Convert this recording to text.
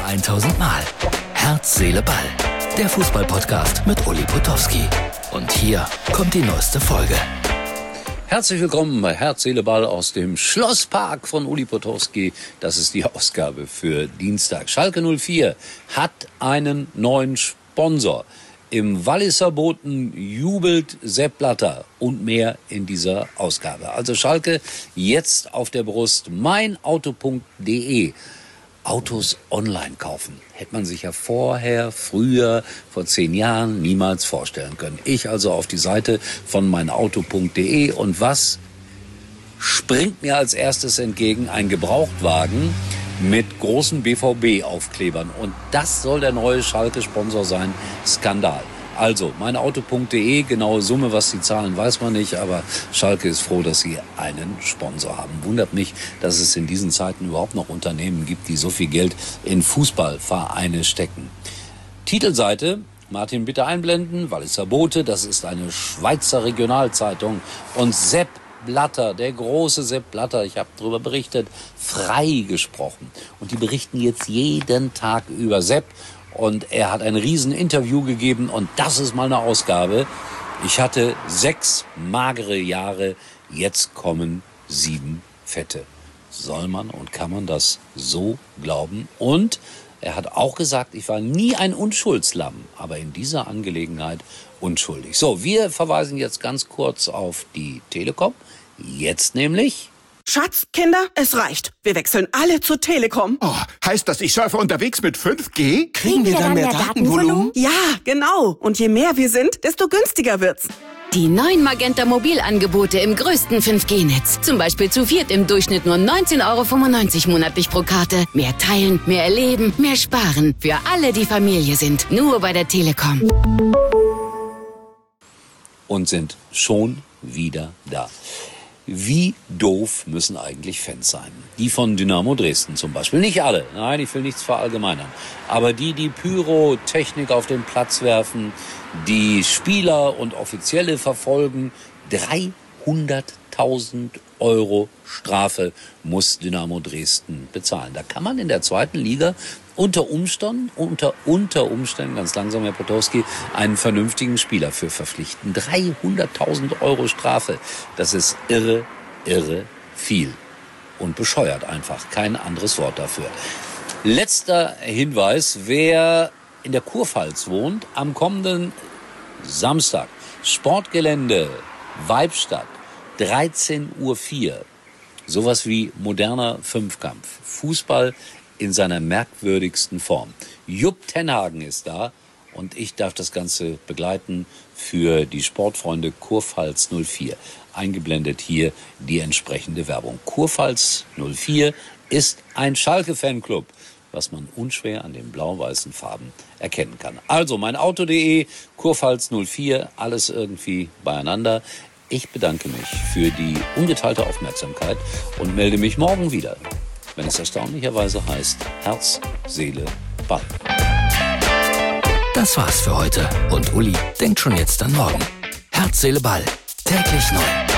1000 Mal. Herz, Seele, Ball. Der Fußball-Podcast mit Uli Potowski. Und hier kommt die neueste Folge. Herzlich willkommen bei Herz, Seele, Ball aus dem Schlosspark von Uli Potowski. Das ist die Ausgabe für Dienstag. Schalke 04 hat einen neuen Sponsor. Im Walliser Boten jubelt Sepp Blatter und mehr in dieser Ausgabe. Also Schalke jetzt auf der Brust. Meinauto.de. Autos online kaufen. Hätte man sich ja früher, vor 10 Jahren niemals vorstellen können. Ich also auf die Seite von meinauto.de und was springt mir als erstes entgegen? Ein Gebrauchtwagen mit großen BVB-Aufklebern. Und das soll der neue Schalke-Sponsor sein. Skandal. Also, meinauto.de, genaue Summe, was sie zahlen, weiß man nicht, aber Schalke ist froh, dass sie einen Sponsor haben. Wundert mich, dass es in diesen Zeiten überhaupt noch Unternehmen gibt, die so viel Geld in Fußballvereine stecken. Titelseite, Martin, bitte einblenden, Walliser Bote, das ist eine Schweizer Regionalzeitung. Und Sepp Blatter, der große Sepp Blatter, ich habe darüber berichtet, freigesprochen. Und die berichten jetzt jeden Tag über Sepp. Und er hat ein Rieseninterview gegeben und das ist mal eine Ausgabe. Ich hatte 6 magere Jahre, jetzt kommen 7 fette. Soll man und kann man das so glauben? Und er hat auch gesagt, ich war nie ein Unschuldslamm, aber in dieser Angelegenheit unschuldig. So, wir verweisen jetzt ganz kurz auf die Telekom. Jetzt nämlich... Schatz, Kinder, es reicht. Wir wechseln alle zur Telekom. Oh, heißt das, ich surfe unterwegs mit 5G? Kriegen wir dann mehr Datenvolumen? Ja, genau. Und je mehr wir sind, desto günstiger wird's. Die neuen Magenta Mobilangebote im größten 5G-Netz. Zum Beispiel zu 4 im Durchschnitt nur 19,95 € monatlich pro Karte. Mehr teilen, mehr erleben, mehr sparen. Für alle, die Familie sind. Nur bei der Telekom. Und sind schon wieder da. Wie doof müssen eigentlich Fans sein? Die von Dynamo Dresden zum Beispiel. Nicht alle, nein, ich will nichts verallgemeinern. Aber die Pyrotechnik auf den Platz werfen, die Spieler und Offizielle verfolgen, 300.000 € Strafe muss Dynamo Dresden bezahlen. Da kann man in der zweiten Liga unter Umständen, ganz langsam, Herr Potowski, einen vernünftigen Spieler für verpflichten. 300.000 € Strafe. Das ist irre viel. Und bescheuert einfach. Kein anderes Wort dafür. Letzter Hinweis, wer in der Kurpfalz wohnt, am kommenden Samstag, Sportgelände Weibstadt, 13:04 Uhr. Sowas wie moderner Fünfkampf. Fußball in seiner merkwürdigsten Form. Jupp Tenhagen ist da und ich darf das Ganze begleiten für die Sportfreunde Kurpfalz 04. Eingeblendet hier die entsprechende Werbung. Kurpfalz 04 ist ein Schalke-Fanclub, was man unschwer an den blau-weißen Farben erkennen kann. Also meinauto.de, Kurpfalz 04, alles irgendwie beieinander. Ich bedanke mich für die ungeteilte Aufmerksamkeit und melde mich morgen wieder, wenn es erstaunlicherweise heißt Herz, Seele, Ball. Das war's für heute und Uli denkt schon jetzt an morgen. Herz, Seele, Ball. Täglich neu.